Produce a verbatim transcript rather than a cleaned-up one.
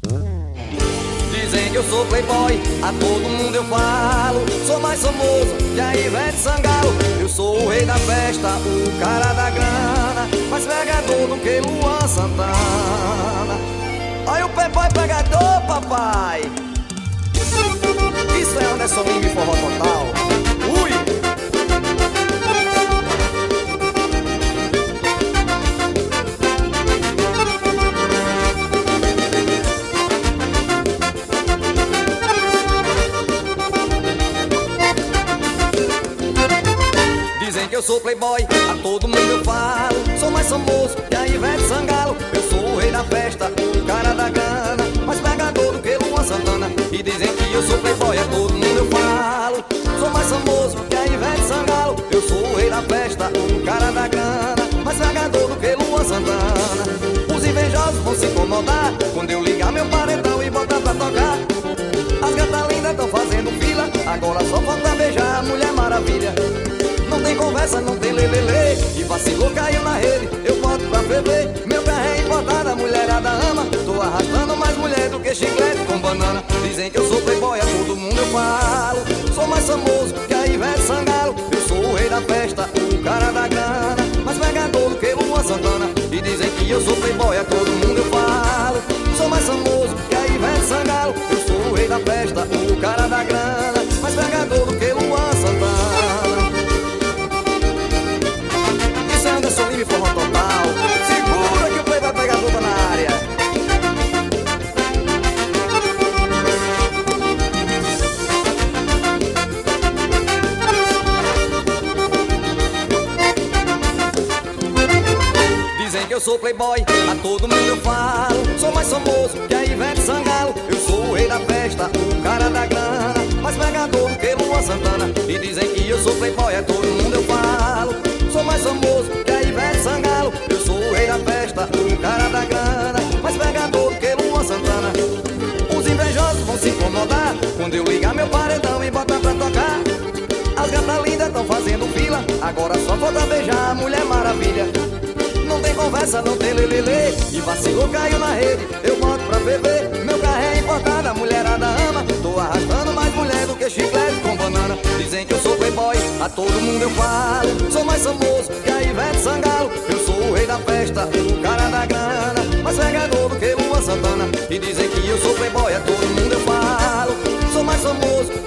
Dizem que eu sou playboy, a todo mundo eu falo. Sou mais famoso que a Ivete Sangalo. Eu sou o rei da festa, o cara da grana, mais pegador do que Luan Santana. Olha o playboy pegador, papai. Isso é Anderson Lima e forró total. Ui! Dizem que eu sou playboy, a todo mundo eu falo. Sou mais famoso que a Ivete Sangalo. Eu sou o rei da festa, o cara da grana, mais pegador do que Luan Santana. E dizem que eu sou playboy, a todo mundo eu falo. Sou mais famoso que a Ivete Sangalo. Eu sou o rei da festa, o cara da grana, mais pegador do que Luan Santana. Os invejosos vão se incomodar quando eu ligar meu paredão e botar pra tocar. As gatas lindas tão fazendo fila, agora só falta beijar a Mulher Maravilha. Não tem conversa, não tem lelele, e vacilou, caiu na rede, eu boto pra ferver. Meu carro é importado, a mulherada ama. Tô arrastando mais mulher do que chiclete com banana. Dizem que eu sou playboy, a todo mundo eu falo. Sou mais famoso que a Ivete Sangalo. Eu sou o rei da festa, o cara da grana, mais pegador do que Luan Santana. E dizem que eu sou playboy, a todo mundo eu falo. Sou mais famoso que a Ivete Sangalo. Eu sou o rei da festa, o cara da grana, mais pegador do que Luan Santana. Anderson Lima e forró total. Segura que o play vai pegar tudo na área. Dizem que eu sou playboy, a todo mundo eu falo. Sou mais famoso que a Ivete Sangalo. Eu sou o rei da festa, o cara da grana, mais pegador do que Luan Santana. E dizem que eu sou playboy, a todo mundo eu falo. Sou mais famoso que a Ivete Sangalo. Eu sou o rei da festa, o cara da grana, mais pegador do que Luan Santana. Os invejosos vão se incomodar quando eu ligar meu paredão e botar pra tocar. As gatas lindas tão fazendo fila, agora só falta beijar a Mulher Maravilha. Não tem conversa, não tem lelele, e vacilou, caiu na rede, eu boto pra beber. Meu carro é importado, a mulherada ama. Tô arrastando mais mulher do que chiclete com banana. Dizem que eu sou playboy, a todo mundo eu falo. Sou mais famoso que a Ivete Sangalo. Eu sou o rei da festa, o cara da grana, mais pegador do que Luan Santana. E dizem que eu sou playboy, a todo mundo eu falo. Sou mais famoso